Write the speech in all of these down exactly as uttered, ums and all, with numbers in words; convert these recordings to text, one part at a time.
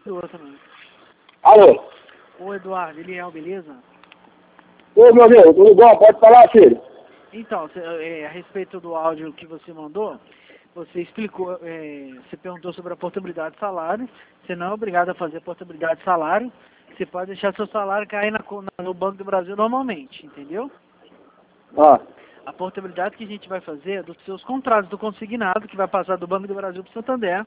do também. Alô? Ô Eduardo, Eliel, beleza? Ô, meu amigo, tudo bom? Pode falar, filho? Então, cê, é, a respeito do áudio que você mandou, você explicou, é, você perguntou sobre a portabilidade de salário. Você não é obrigado a fazer portabilidade de salário. Você pode deixar seu salário cair na, na, no Banco do Brasil normalmente, entendeu? Ah. A portabilidade que a gente vai fazer é dos seus contratos do consignado, que vai passar do Banco do Brasil para o Santander.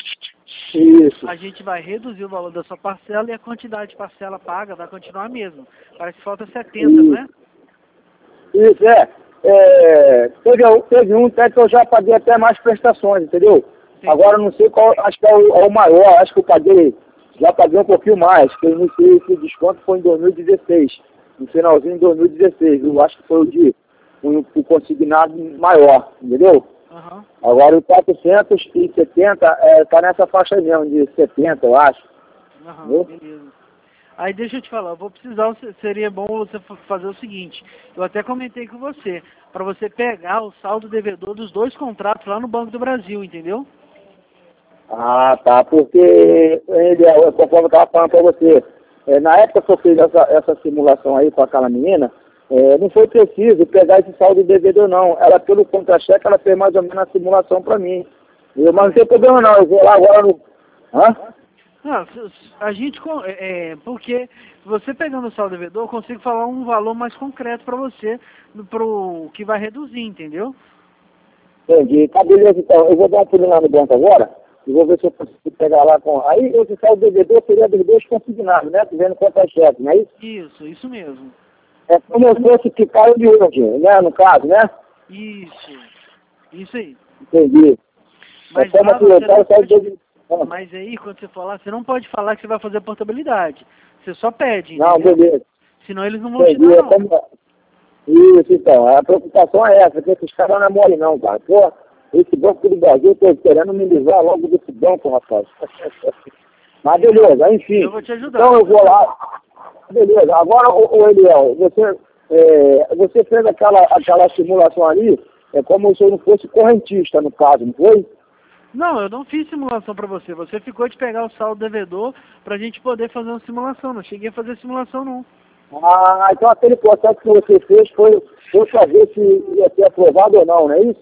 Isso. A gente vai reduzir o valor da sua parcela e a quantidade de parcela paga vai continuar a mesma. Parece que falta setenta, Isso. não é? Isso, é. é teve, teve um até que eu já paguei até mais prestações, entendeu? Entendi. Agora eu não sei qual, acho que é o, é o maior, acho que eu paguei, já paguei um pouquinho mais, que eu iniciei esse desconto foi em dois mil e dezesseis, no finalzinho de dois mil e dezesseis, eu acho que foi o de um, o consignado maior, entendeu? Uhum. Agora o quatrocentos e setenta é, tá nessa faixa mesmo, de setenta, eu acho. Uhum, beleza. Aí deixa eu te falar, eu vou precisar, seria bom você fazer o seguinte, eu até comentei com você, para você pegar o saldo devedor dos dois contratos lá no Banco do Brasil, entendeu? Ah, tá, porque ele, é, conforme eu estava falando para você, é, na época que eu fiz essa, essa simulação aí com aquela menina, é, não foi preciso pegar esse saldo devedor não, ela pelo contra-cheque, ela fez mais ou menos a simulação para mim. Eu, mas não tem problema não, eu vou lá agora no... Hã? Não, a gente, é, porque você pegando o saldo devedor, eu consigo falar um valor mais concreto para você, pro que vai reduzir, entendeu? Entendi, tá beleza então, eu vou dar uma pulinha lá no banco agora, e vou ver se eu consigo pegar lá com... Aí esse saldo devedor seria dos dois consignados, né, que vem no contra-cheque, não é isso? Isso, isso mesmo. É como eu fosse ficar de hoje, né, no caso, né? Isso, isso aí. Entendi. Mas, é como lá que eu você não quero pode, ah. mas aí, quando você falar, você não pode falar que você vai fazer portabilidade. Você só pede, Não, entendeu? beleza. Senão eles não vão Entendi. te dar, É não. como... Isso, então. A preocupação é essa, porque esses caras não é mole não, cara. Pô, esse Banco do Brasil, eu tô querendo me livrar logo desse banco, rapaz. Mas beleza, enfim. Eu vou te ajudar. Então eu vou lá. Beleza. Agora, ô, ô Eliel, você, é, você fez aquela, aquela simulação ali, é como se eu não fosse correntista, no caso, não foi? Não, eu não fiz simulação pra você. Você ficou de pegar o saldo devedor pra gente poder fazer uma simulação. Não cheguei a fazer simulação, não. Ah, então aquele processo que você fez foi, foi saber se ia ser aprovado ou não, não é isso?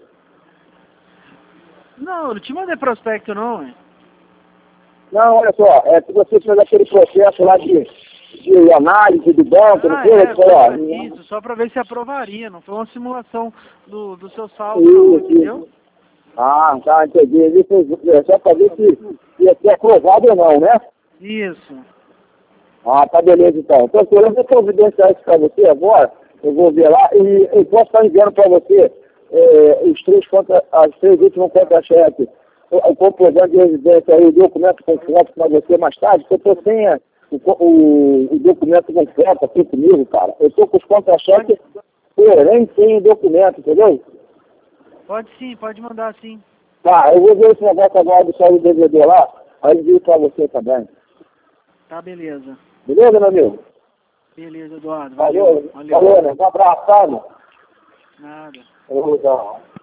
Não, eu não te mandei prospecto, não, hein? Não, olha só, é que você fez aquele processo lá de, de análise do banco, não Ah, foi? é, Foi, ó, isso, só pra ver se aprovaria. Não foi uma simulação do, do seu saldo, não, isso, entendeu? isso. Ah, tá, entendi. Ele fez é só para ver se ia ser aprovado ou não, né? Isso. Ah, tá beleza então. Então, eu vou providenciar isso para você agora, eu vou ver lá, e eu posso estar enviando para você é, os três contra, as três últimas contra-cheques, o, o comprovante de residência aí, o documento completo para você mais tarde, porque eu tô sem a, o, o, o documento completo aqui comigo, cara. Eu tô com os contra-cheques, porém sem o documento, entendeu? Pode sim, pode mandar sim. Tá, eu vou ver esse negócio agora do saldo do D V D lá, aí eu envio para você também. Tá, beleza. Beleza, meu amigo? Beleza, Eduardo. Valeu, Valeu. Valeu. valeu, né? Um abraço, sabe? Nada. Eu vou dar.